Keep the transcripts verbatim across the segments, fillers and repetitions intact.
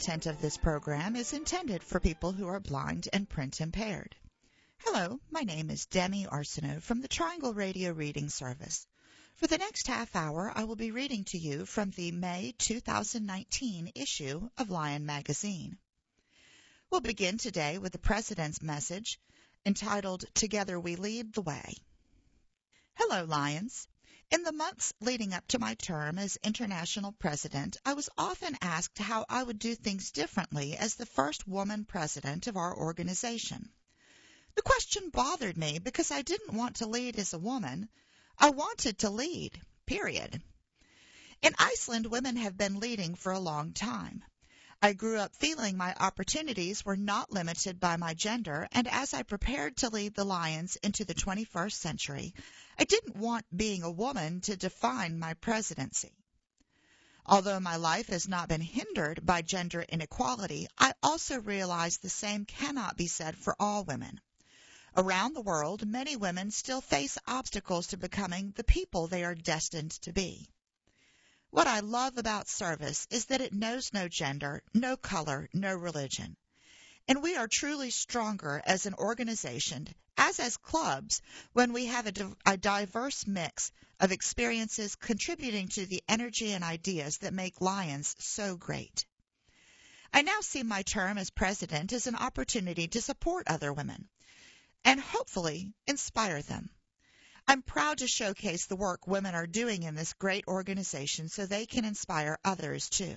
content of this program is intended for people who are blind and print impaired. Hello, my name is Demi Arsenault from the Triangle Radio Reading Service. For the next half hour, I will be reading to you from the May two thousand nineteen issue of Lion magazine. We'll begin today with the President's message entitled, Together We Lead the Way. Hello, Lions. In the months leading up to my term as International President, I was often asked how I would do things differently as the first woman president of our organization. The question bothered me because I didn't want to lead as a woman. I wanted to lead, period. In Iceland, women have been leading for a long time. I grew up feeling my opportunities were not limited by my gender, and as I prepared to lead the Lions into the twenty-first century, I didn't want being a woman to define my presidency. Although my life has not been hindered by gender inequality, I also realize the same cannot be said for all women. Around the world, many women still face obstacles to becoming the people they are destined to be. What I love about service is that it knows no gender, no color, no religion. And we are truly stronger as an organization, as as clubs, when we have a, di- a diverse mix of experiences contributing to the energy and ideas that make Lions so great. I now see my term as president as an opportunity to support other women and hopefully inspire them. I'm proud to showcase the work women are doing in this great organization so they can inspire others too.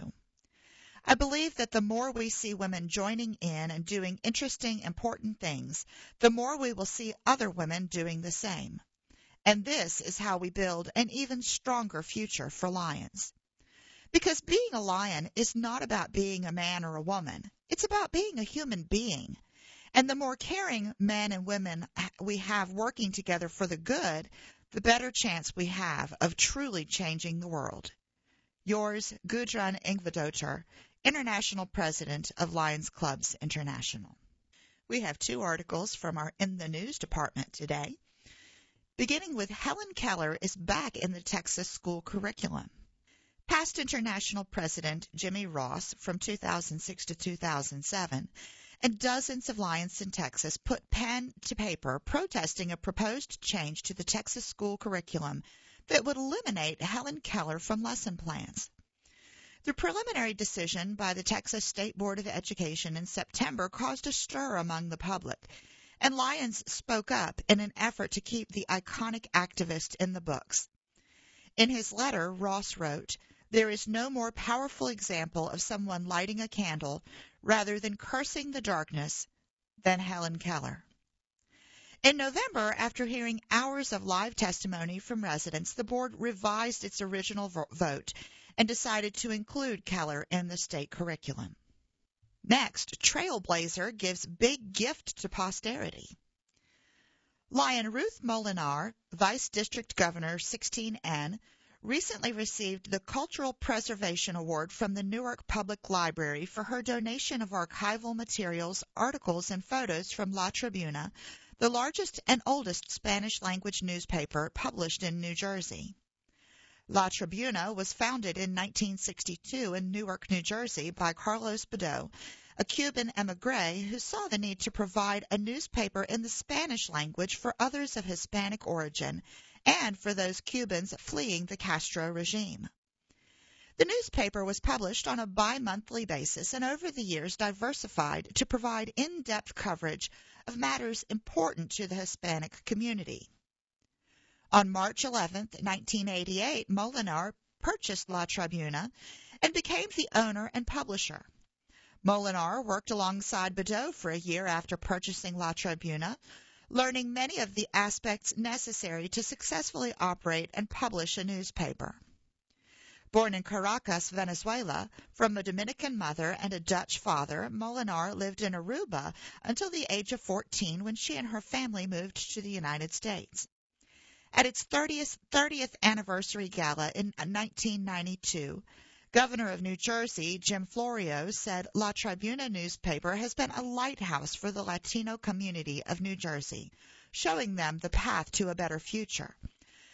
I believe that the more we see women joining in and doing interesting, important things, the more we will see other women doing the same. And this is how we build an even stronger future for Lions. Because being a Lion is not about being a man or a woman. It's about being a human being. And the more caring men and women we have working together for the good, the better chance we have of truly changing the world. Yours, Gudrun Ingvadotter, International President of Lions Clubs International. We have two articles from our In the News department today, beginning with Helen Keller is back in the Texas school curriculum. Past International President Jimmy Ross from two thousand six to two thousand seven and dozens of Lions in Texas put pen to paper protesting a proposed change to the Texas school curriculum that would eliminate Helen Keller from lesson plans. The preliminary decision by the Texas State Board of Education in September caused a stir among the public, and Lions spoke up in an effort to keep the iconic activist in the books. In his letter, Ross wrote, "There is no more powerful example of someone lighting a candle rather than cursing the darkness than Helen Keller." In November, after hearing hours of live testimony from residents, the board revised its original vo- vote and decided to include Keller in the state curriculum. Next, Trailblazer gives big gift to posterity. Lion Ruth Molinar, Vice District Governor sixteen N, recently received the Cultural Preservation Award from the Newark Public Library for her donation of archival materials, articles, and photos from La Tribuna, the largest and oldest Spanish-language newspaper published in New Jersey. La Tribuna was founded in nineteen sixty-two in Newark, New Jersey by Carlos Bedoe, a Cuban émigré who saw the need to provide a newspaper in the Spanish language for others of Hispanic origin and for those Cubans fleeing the Castro regime. The newspaper was published on a bi-monthly basis and over the years diversified to provide in-depth coverage of matters important to the Hispanic community. On March eleventh, nineteen eighty-eight, Molinar purchased La Tribuna and became the owner and publisher. Molinar worked alongside Bedoe for a year after purchasing La Tribuna, learning many of the aspects necessary to successfully operate and publish a newspaper. Born in Caracas, Venezuela, from a Dominican mother and a Dutch father, Molinar lived in Aruba until the age of fourteen when she and her family moved to the United States. At its thirtieth, thirtieth anniversary gala in nineteen ninety-two, Governor of New Jersey, Jim Florio, said La Tribuna newspaper has been a lighthouse for the Latino community of New Jersey, showing them the path to a better future.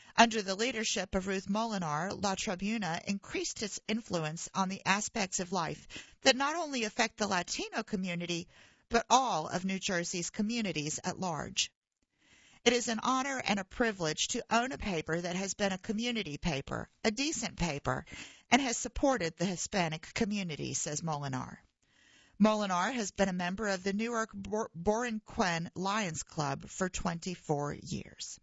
Under the leadership of Ruth Molinar, La Tribuna increased its influence on the aspects of life that not only affect the Latino community, but all of New Jersey's communities at large. It is an honor and a privilege to own a paper that has been a community paper, a decent paper, and has supported the Hispanic community, says Molinar. Molinar has been a member of the Newark Borinquen Lions Club for twenty-four years.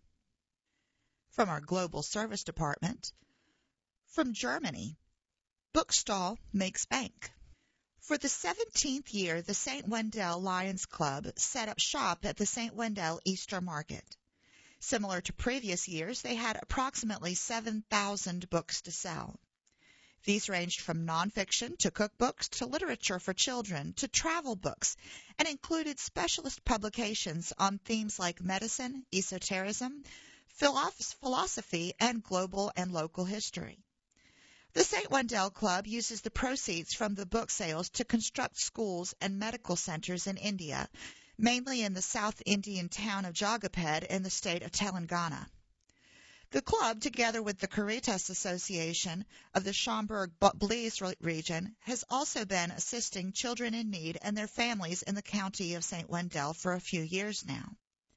From our Global Service Department, from Germany, Bookstall makes bank. For the seventeenth year, the Saint Wendel Lions Club set up shop at the Saint Wendel Easter Market. Similar to previous years, they had approximately seven thousand books to sell. These ranged from nonfiction to cookbooks to literature for children to travel books and included specialist publications on themes like medicine, esotericism, philosophy, and global and local history. The Saint Wendel Club uses the proceeds from the book sales to construct schools and medical centers in India, mainly in the South Indian town of Jagapet in the state of Telangana. The club, together with the Caritas Association of the Schaumburg-Blees region, has also been assisting children in need and their families in the county of Saint Wendel for a few years now.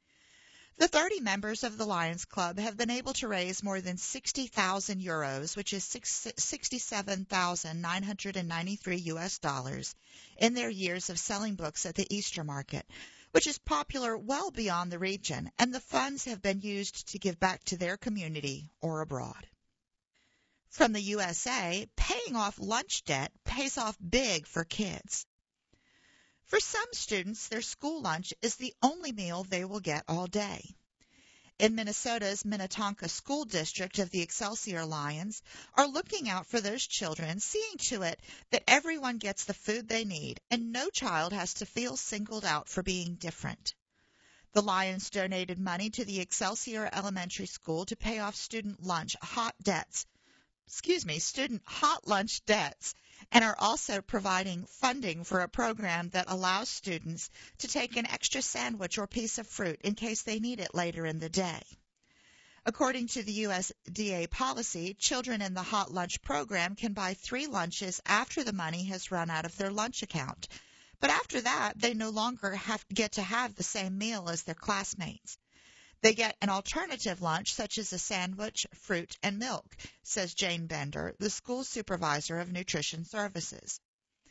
The thirty members of the Lions Club have been able to raise more than sixty thousand euros, which is sixty-seven thousand nine hundred ninety-three U S dollars, in their years of selling books at the Easter Market, which is popular well beyond the region, and the funds have been used to give back to their community or abroad. From the U S A, paying off lunch debt pays off big for kids. For some students, their school lunch is the only meal they will get all day. In Minnesota's Minnetonka School District of the Excelsior Lions are looking out for those children, seeing to it that everyone gets the food they need and no child has to feel singled out for being different. The Lions donated money to the Excelsior Elementary School to pay off student lunch hot debts, excuse me, student hot lunch debts, and are also providing funding for a program that allows students to take an extra sandwich or piece of fruit in case they need it later in the day. According to the U S D A policy, children in the hot lunch program can buy three lunches after the money has run out of their lunch account. But after that, they no longer have, get to have the same meal as their classmates. They get an alternative lunch, such as a sandwich, fruit, and milk, says Jane Bender, the school supervisor of nutrition services.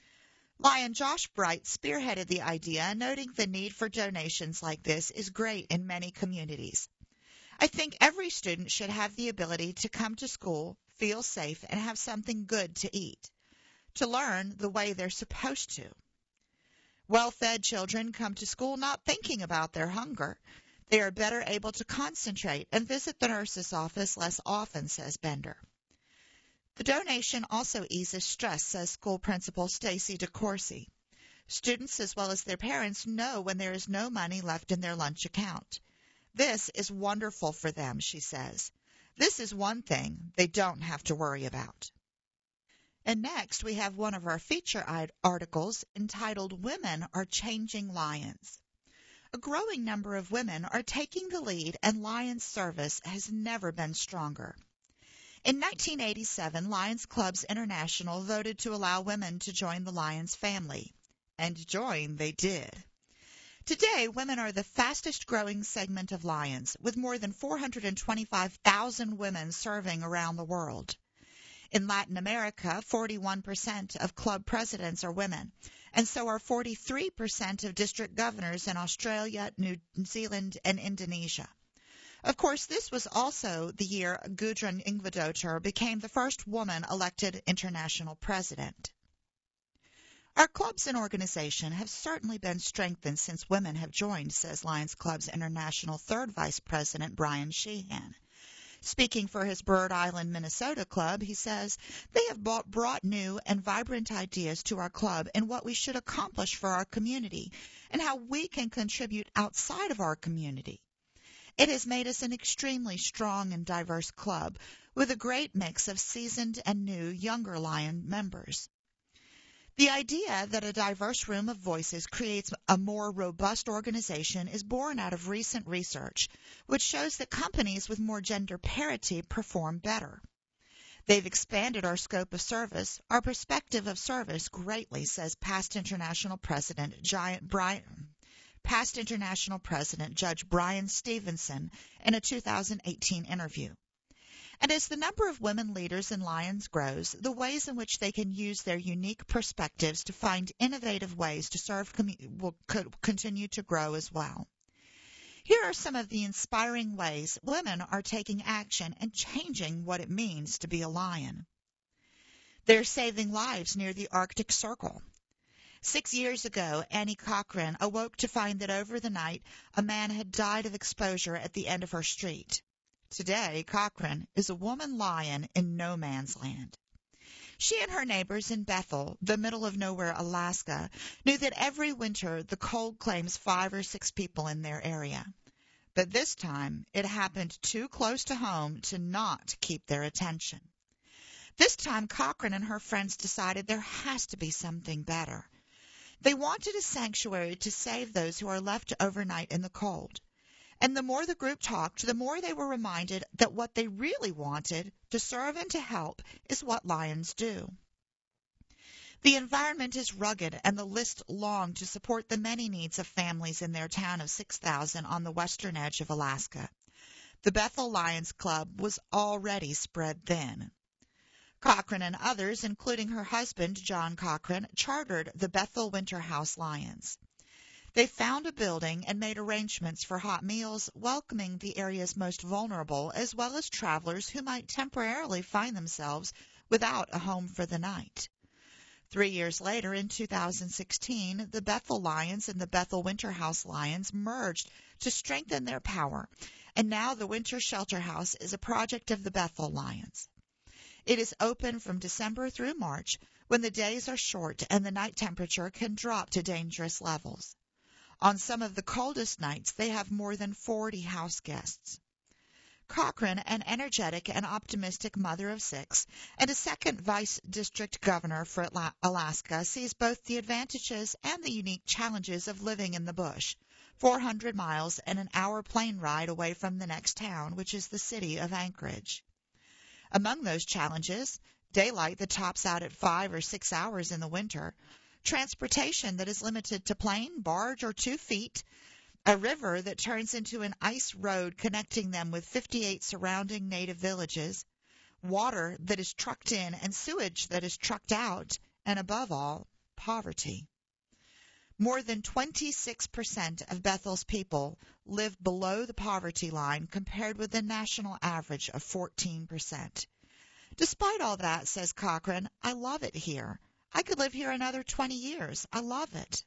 Lion Josh Bright spearheaded the idea, noting the need for donations like this is great in many communities. I think every student should have the ability to come to school, feel safe, and have something good to eat, to learn the way they're supposed to. Well-fed children come to school not thinking about their hunger. They are better able to concentrate and visit the nurse's office less often, says Bender. The donation also eases stress, says school principal Stacy DeCourcy. Students as well as their parents know when there is no money left in their lunch account. This is wonderful for them, she says. This is one thing they don't have to worry about. And next we have one of our feature articles entitled Women Are Changing Lions. A growing number of women are taking the lead, and Lions service has never been stronger. In nineteen eighty-seven, Lions Clubs International voted to allow women to join the Lions family, and join they did. Today, women are the fastest-growing segment of Lions, with more than four hundred twenty-five thousand women serving around the world. In Latin America, forty-one percent of club presidents are women, and so are forty-three percent of district governors in Australia, New Zealand, and Indonesia. Of course, this was also the year Gudrun Ingvadotter became the first woman elected international president. Our clubs and organization have certainly been strengthened since women have joined, says Lions Clubs International third Vice President Brian Sheehan. Speaking for his Bird Island, Minnesota club, he says, they have brought new and vibrant ideas to our club and what we should accomplish for our community and how we can contribute outside of our community. It has made us an extremely strong and diverse club with a great mix of seasoned and new younger Lion members. The idea that a diverse room of voices creates a more robust organization is born out of recent research, which shows that companies with more gender parity perform better. They've expanded our scope of service, our perspective of service greatly, says past international president Giant Brian. Past International President Judge Brian Stevenson in a two thousand eighteen interview. And as the number of women leaders in Lions grows, the ways in which they can use their unique perspectives to find innovative ways to serve commu- will co- continue to grow as well. Here are some of the inspiring ways women are taking action and changing what it means to be a lion. They're saving lives near the Arctic Circle. Six years ago, Annie Cochran awoke to find that over the night a man had died of exposure at the end of her street. Today, Cochran is a woman lion in no man's land. She and her neighbors in Bethel, the middle of nowhere Alaska, knew that every winter the cold claims five or six people in their area. But this time, it happened too close to home to not keep their attention. This time, Cochran and her friends decided there has to be something better. They wanted a sanctuary to save those who are left overnight in the cold. And the more the group talked, the more they were reminded that what they really wanted, to serve and to help, is what lions do. The environment is rugged, and the list long to support the many needs of families in their town of six thousand on the western edge of Alaska. The Bethel Lions Club was already spread thin. Cochran and others, including her husband, John Cochran, chartered the Bethel Winter House Lions. They found a building and made arrangements for hot meals, welcoming the area's most vulnerable, as well as travelers who might temporarily find themselves without a home for the night. Three years later, in two thousand sixteen, the Bethel Lions and the Bethel Winter House Lions merged to strengthen their power, and now the Winter Shelter House is a project of the Bethel Lions. It is open from December through March, when the days are short and the night temperature can drop to dangerous levels. On some of the coldest nights, they have more than forty house guests. Cochran, an energetic and optimistic mother of six, and a second vice district governor for Alaska, sees both the advantages and the unique challenges of living in the bush, four hundred miles and an hour plane ride away from the next town, which is the city of Anchorage. Among those challenges, daylight that tops out at five or six hours in the winter, transportation that is limited to plane, barge, or two feet, a river that turns into an ice road connecting them with fifty-eight surrounding native villages, water that is trucked in and sewage that is trucked out, and above all, poverty. More than twenty-six percent of Bethel's people live below the poverty line compared with the national average of fourteen percent. Despite all that, says Cochran, I love it here. I could live here another twenty years. I love it.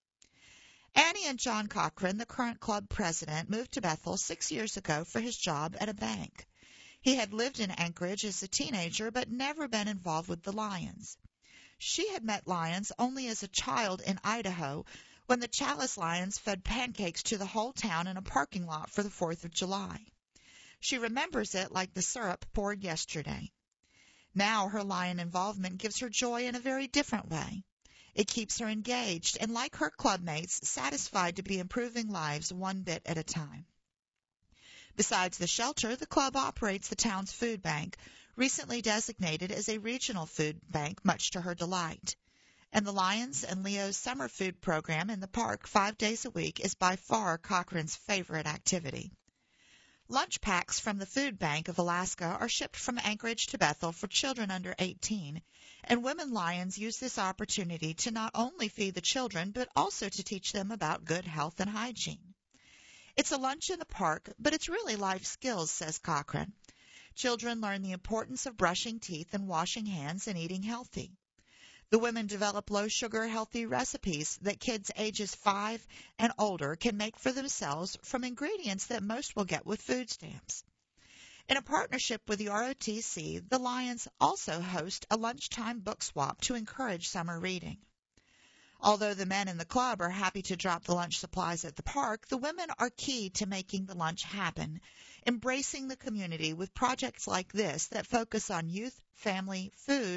Annie and John Cochran, the current club president, moved to Bethel six years ago for his job at a bank. He had lived in Anchorage as a teenager but never been involved with the Lions. She had met lions only as a child in Idaho when the Chalice Lions fed pancakes to the whole town in a parking lot for the fourth of July. She remembers it like the syrup poured yesterday. Now her lion involvement gives her joy in a very different way. It keeps her engaged and, like her clubmates, satisfied to be improving lives one bit at a time. Besides the shelter, the club operates the town's food bank, recently designated as a regional food bank, much to her delight. And the Lions and Leo's summer food program in the park five days a week is by far Cochran's favorite activity. Lunch packs from the Food Bank of Alaska are shipped from Anchorage to Bethel for children under eighteen, and women lions use this opportunity to not only feed the children but also to teach them about good health and hygiene. It's a lunch in the park, but it's really life skills, says Cochran. Children learn the importance of brushing teeth and washing hands and eating healthy. The women develop low-sugar, healthy recipes that kids ages five and older can make for themselves from ingredients that most will get with food stamps. In a partnership with the R O T C, the Lions also host a lunchtime book swap to encourage summer reading. Although the men in the club are happy to drop the lunch supplies at the park, the women are key to making the lunch happen, embracing the community with projects like this that focus on youth, family, food,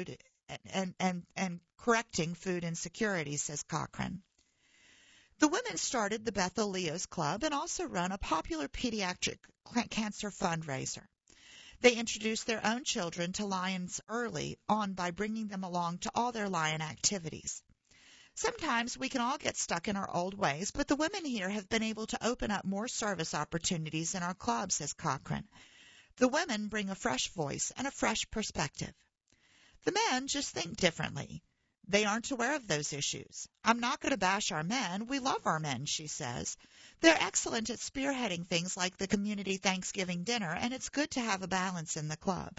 and, and, and correcting food insecurity, says Cochran. The women started the Bethel Leo's Club and also run a popular pediatric cancer fundraiser. They introduced their own children to lions early on by bringing them along to all their lion activities. Sometimes we can all get stuck in our old ways, but the women here have been able to open up more service opportunities in our club, says Cochran. The women bring a fresh voice and a fresh perspective. The men just think differently. They aren't aware of those issues. I'm not going to bash our men. We love our men, she says. They're excellent at spearheading things like the community Thanksgiving dinner, and it's good to have a balance in the club.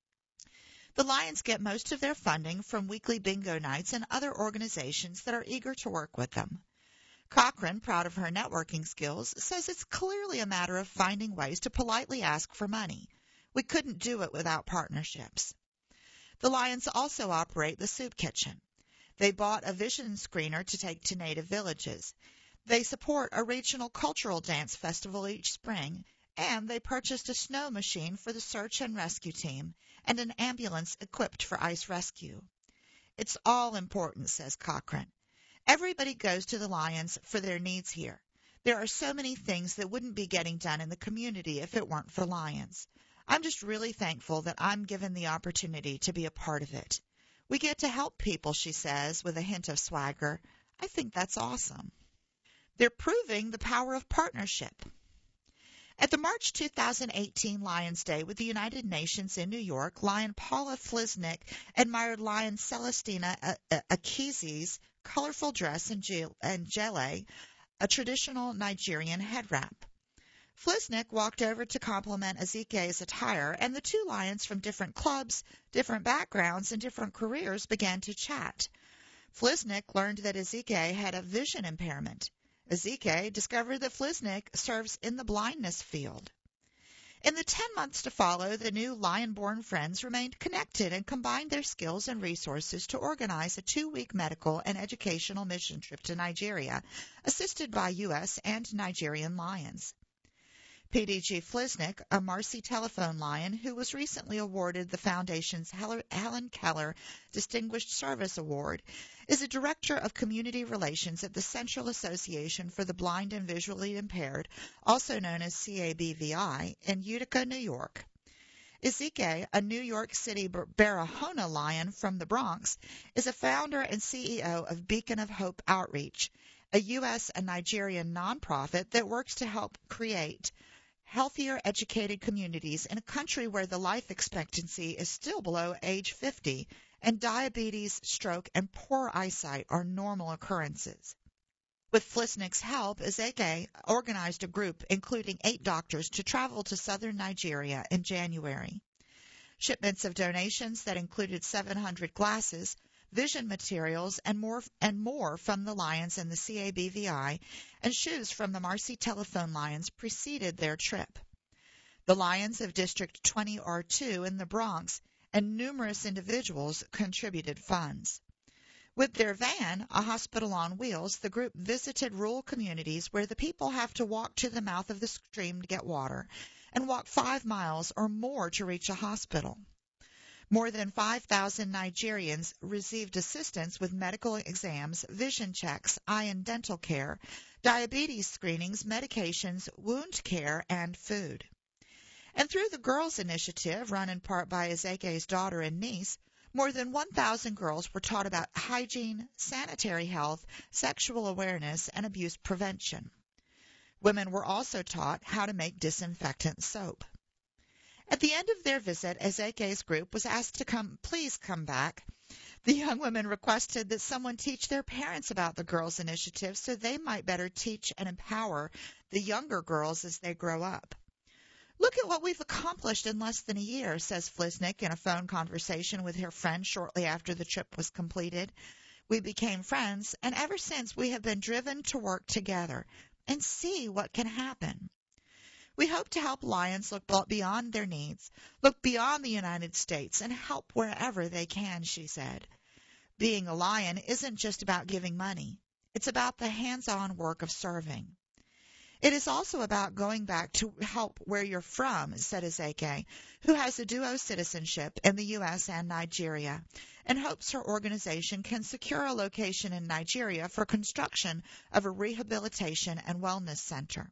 The Lions get most of their funding from weekly bingo nights and other organizations that are eager to work with them. Cochran, proud of her networking skills, says it's clearly a matter of finding ways to politely ask for money. We couldn't do it without partnerships. The Lions also operate the soup kitchen. They bought a vision screener to take to native villages. They support a regional cultural dance festival each spring, and they purchased a snow machine for the search and rescue team and an ambulance equipped for ice rescue. It's all important, says Cochran. Everybody goes to the Lions for their needs here. There are so many things that wouldn't be getting done in the community if it weren't for Lions. I'm just really thankful that I'm given the opportunity to be a part of it. We get to help people, she says, with a hint of swagger. I think that's awesome. They're proving the power of partnership. At the March two thousand eighteen Lions Day with the United Nations in New York, Lion Paula Flisnick admired Lion Celestina Akizi's colorful dress and gele, a traditional Nigerian head wrap. Flisnick walked over to compliment Ezike's attire, and the two lions from different clubs, different backgrounds, and different careers began to chat. Flisnick learned that Ezike had a vision impairment. Ezike discovered that Flisnick serves in the blindness field. In the ten months to follow, the new lion-born friends remained connected and combined their skills and resources to organize a two-week medical and educational mission trip to Nigeria, assisted by U S and Nigerian lions. P D G Flisnick, a Marcy Telephone Lion who was recently awarded the Foundation's Helen Keller Distinguished Service Award, is a Director of Community Relations at the Central Association for the Blind and Visually Impaired, also known as C A B V I, in Utica, New York. Ezike, a New York City Barahona lion from the Bronx, is a founder and C E O of Beacon of Hope Outreach, a U S and Nigerian nonprofit that works to help create healthier, educated communities in a country where the life expectancy is still below age fifty, and diabetes, stroke, and poor eyesight are normal occurrences. With Flisnick's help, Ezeke organized a group including eight doctors to travel to southern Nigeria in January. Shipments of donations that included seven hundred glasses, vision materials, and more and more from the Lions and the C A B V I, and shoes from the Marcy Telephone Lions preceded their trip. The Lions of District twenty R two in the Bronx and numerous individuals contributed funds. With their van, a hospital on wheels, the group visited rural communities where the people have to walk to the mouth of the stream to get water and walk five miles or more to reach a hospital. More than five thousand Nigerians received assistance with medical exams, vision checks, eye and dental care, diabetes screenings, medications, wound care, and food. And through the Girls Initiative, run in part by Ezeke's daughter and niece, more than one thousand girls were taught about hygiene, sanitary health, sexual awareness, and abuse prevention. Women were also taught how to make disinfectant soap. At the end of their visit, Ezeke's group was asked to come, please come back. The young women requested that someone teach their parents about the Girls Initiative so they might better teach and empower the younger girls as they grow up. Look at what we've accomplished in less than a year, says Flisnick in a phone conversation with her friend shortly after the trip was completed. We became friends, and ever since we have been driven to work together and see what can happen. We hope to help lions look beyond their needs, look beyond the United States, and help wherever they can, she said. Being a lion isn't just about giving money. It's about the hands-on work of serving. It is also about going back to help where you're from, said Ezeke, who has a dual citizenship in the U S and Nigeria, and hopes her organization can secure a location in Nigeria for construction of a rehabilitation and wellness center.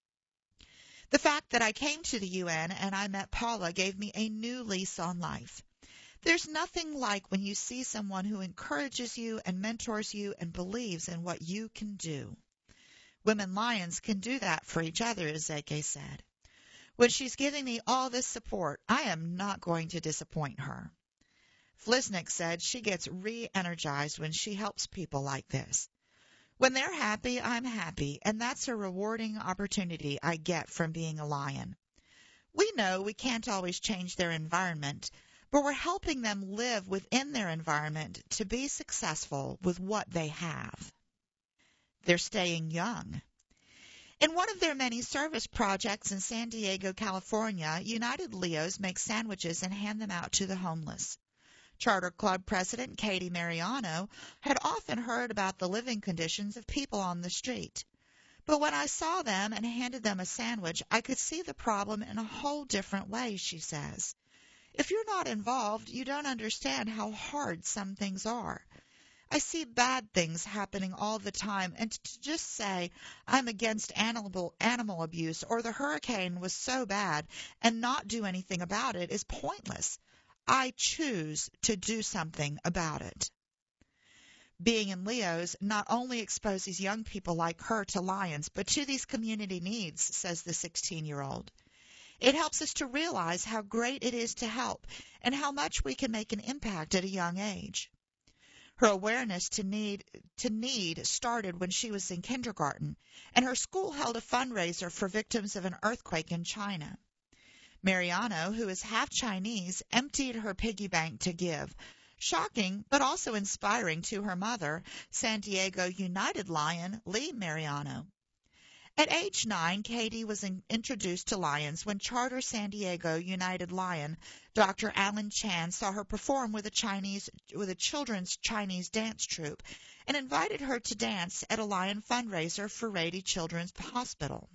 The fact that I came to the U N and I met Paula gave me a new lease on life. There's nothing like when you see someone who encourages you and mentors you and believes in what you can do. Women Lions can do that for each other, Ezeke said. When she's giving me all this support, I am not going to disappoint her. Flisnick said she gets re-energized when she helps people like this. When they're happy, I'm happy, and that's a rewarding opportunity I get from being a lion. We know we can't always change their environment, but we're helping them live within their environment to be successful with what they have. They're staying young. In one of their many service projects in San Diego, California, United Leos make sandwiches and hand them out to the homeless. Charter Club President Katie Mariano had often heard about the living conditions of people on the street. But when I saw them and handed them a sandwich, I could see the problem in a whole different way, she says. If you're not involved, you don't understand how hard some things are. I see bad things happening all the time, and to just say I'm against animal, animal abuse or the hurricane was so bad and not do anything about it is pointless. I choose to do something about it. Being in Leos not only exposes young people like her to lions, but to these community needs, says the sixteen-year-old. It helps us to realize how great it is to help and how much we can make an impact at a young age. Her awareness to need to need started when she was in kindergarten, and her school held a fundraiser for victims of an earthquake in China. Mariano, who is half Chinese, emptied her piggy bank to give. Shocking, but also inspiring to her mother, San Diego United Lion Lee Mariano. At age nine, Katie was in, introduced to lions when Charter San Diego United Lion Doctor Alan Chan saw her perform with a Chinese with a children's Chinese dance troupe and invited her to dance at a lion fundraiser for Rady Children's Hospital.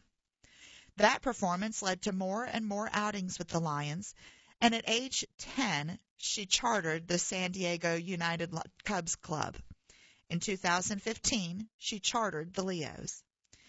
That performance led to more and more outings with the lions, and at age ten, she chartered the San Diego United Cubs Club. In two thousand fifteen, she chartered the Leos.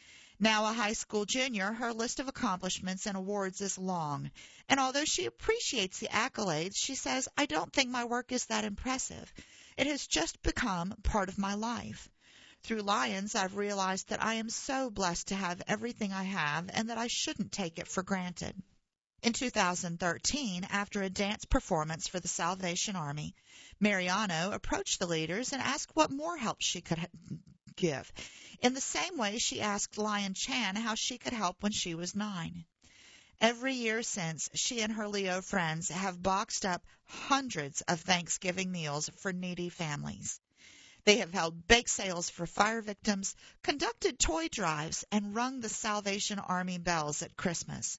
Now a high school junior, her list of accomplishments and awards is long, and although she appreciates the accolades, she says, I don't think my work is that impressive. It has just become part of my life. Through Lions, I've realized that I am so blessed to have everything I have and that I shouldn't take it for granted. In two thousand thirteen, after a dance performance for the Salvation Army, Mariano approached the leaders and asked what more help she could give. In the same way, she asked Lion Chan how she could help when she was nine. Every year since, she and her Leo friends have boxed up hundreds of Thanksgiving meals for needy families. They have held bake sales for fire victims, conducted toy drives, and rung the Salvation Army bells at Christmas.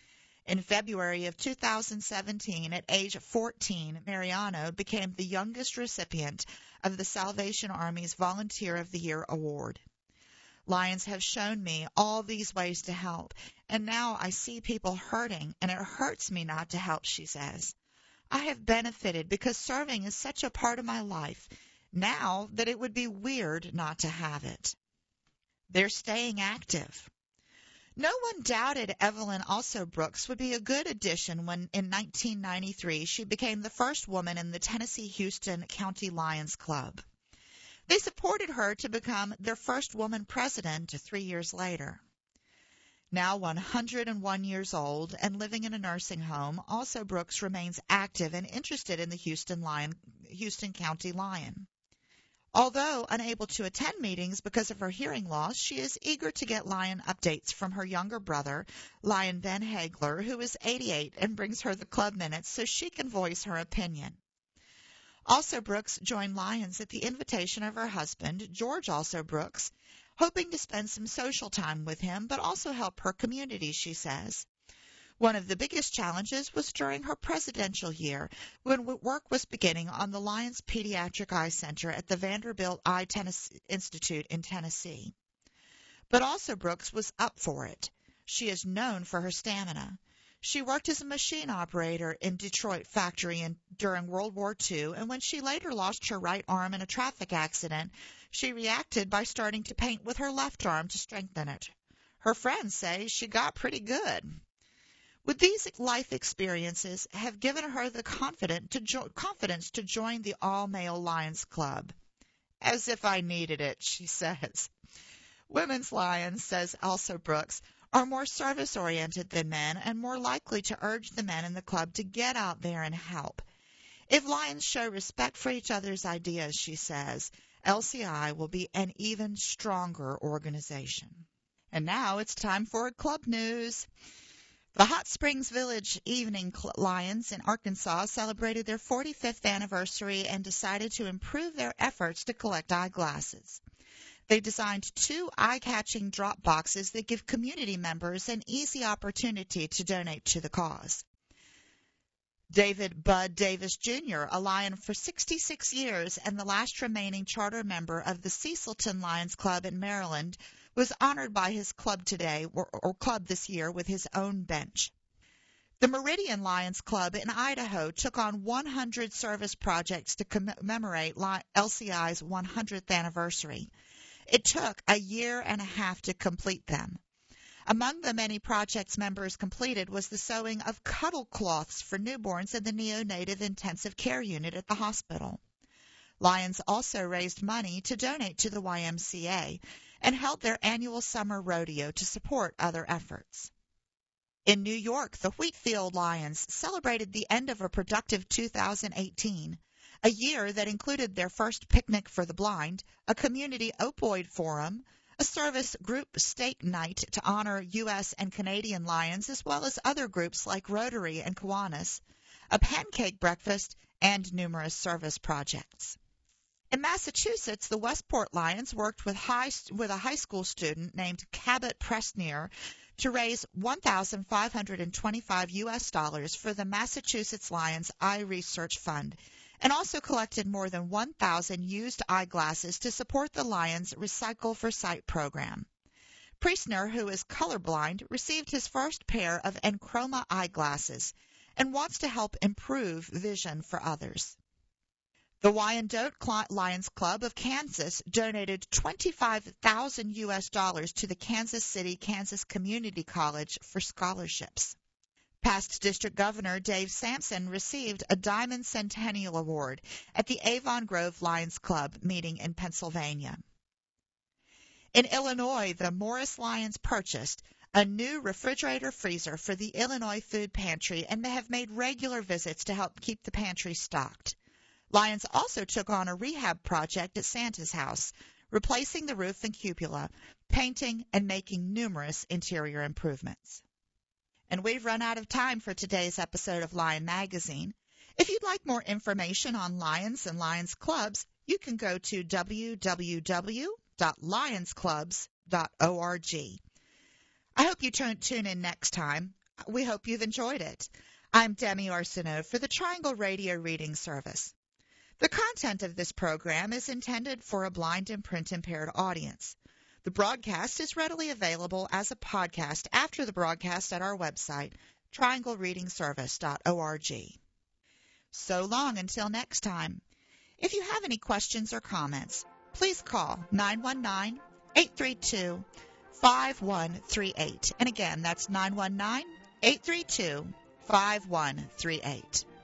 In February of two thousand seventeen, at age fourteen, Mariano became the youngest recipient of the Salvation Army's Volunteer of the Year award. Lions have shown me all these ways to help, and now I see people hurting, and it hurts me not to help, she says. I have benefited because serving is such a part of my life now that it would be weird not to have it. They're staying active. No one doubted Evelyn Also Brooks would be a good addition when, in nineteen ninety-three, she became the first woman in the Tennessee-Houston County Lions Club. They supported her to become their first woman president three years later. Now one hundred one years old and living in a nursing home, Also Brooks remains active and interested in the Houston, Lion, Houston County Lion. Although unable to attend meetings because of her hearing loss, she is eager to get Lion updates from her younger brother, Lion Ben Hagler, who is eighty-eight and brings her the club minutes so she can voice her opinion. Also Brooks joined Lions at the invitation of her husband, George Also Brooks, hoping to spend some social time with him, but also help her community, she says. One of the biggest challenges was during her presidential year, when work was beginning on the Lions Pediatric Eye Center at the Vanderbilt Eye Tennessee Institute in Tennessee. But also Brooks was up for it. She is known for her stamina. She worked as a machine operator in Detroit factory in, during World War Two, and when she later lost her right arm in a traffic accident, she reacted by starting to paint with her left arm to strengthen it. Her friends say she got pretty good. Would these life experiences have given her the confidence to, jo- confidence to join the all-male Lions Club? As if I needed it, she says. Women's Lions, says Elsa Brooks, are more service-oriented than men and more likely to urge the men in the club to get out there and help. If Lions show respect for each other's ideas, she says, L C I will be an even stronger organization. And now it's time for club news. The Hot Springs Village Evening Lions in Arkansas celebrated their forty-fifth anniversary and decided to improve their efforts to collect eyeglasses. They designed two eye-catching drop boxes that give community members an easy opportunity to donate to the cause. David Bud Davis Junior, a Lion for sixty-six years and the last remaining charter member of the Cecilton Lions Club in Maryland, was honored by his club today, or, or club this year, with his own bench. The Meridian Lions Club in Idaho took on one hundred service projects to commemorate L C I's one hundredth anniversary. It took a year and a half to complete them. Among the many projects members completed was the sewing of cuddle cloths for newborns in the neonatal intensive care unit at the hospital. Lions also raised money to donate to the Y M C A and held their annual summer rodeo to support other efforts. In New York, the Wheatfield Lions celebrated the end of a productive two thousand eighteen, a year that included their first picnic for the blind, a community opioid forum, a service group steak night to honor U S and Canadian Lions, as well as other groups like Rotary and Kiwanis, a pancake breakfast, and numerous service projects. In Massachusetts, the Westport Lions worked with, high, with a high school student named Cabot Presnier to raise one thousand five hundred twenty-five U S dollars for the Massachusetts Lions Eye Research Fund, and also collected more than one thousand used eyeglasses to support the Lions' Recycle for Sight program. Presnier, who is colorblind, received his first pair of Enchroma eyeglasses and wants to help improve vision for others. The Wyandotte Lions Club of Kansas donated twenty-five thousand U S dollars to the Kansas City, Kansas Community College for scholarships. Past District Governor Dave Sampson received a Diamond Centennial Award at the Avon Grove Lions Club meeting in Pennsylvania. In Illinois, the Morris Lions purchased a new refrigerator freezer for the Illinois Food Pantry and have made regular visits to help keep the pantry stocked. Lions also took on a rehab project at Santa's house, replacing the roof and cupola, painting, and making numerous interior improvements. And we've run out of time for today's episode of Lion Magazine. If you'd like more information on Lions and Lions Clubs, you can go to w w w dot lions clubs dot org. I hope you tune in next time. We hope you've enjoyed it. I'm Demi Arsenault for the Triangle Radio Reading Service. The content of this program is intended for a blind and print-impaired audience. The broadcast is readily available as a podcast after the broadcast at our website, triangle reading service dot org. So long until next time. If you have any questions or comments, please call nine one nine, eight three two, five one three eight. And again, that's nine one nine, eight three two, five one three eight.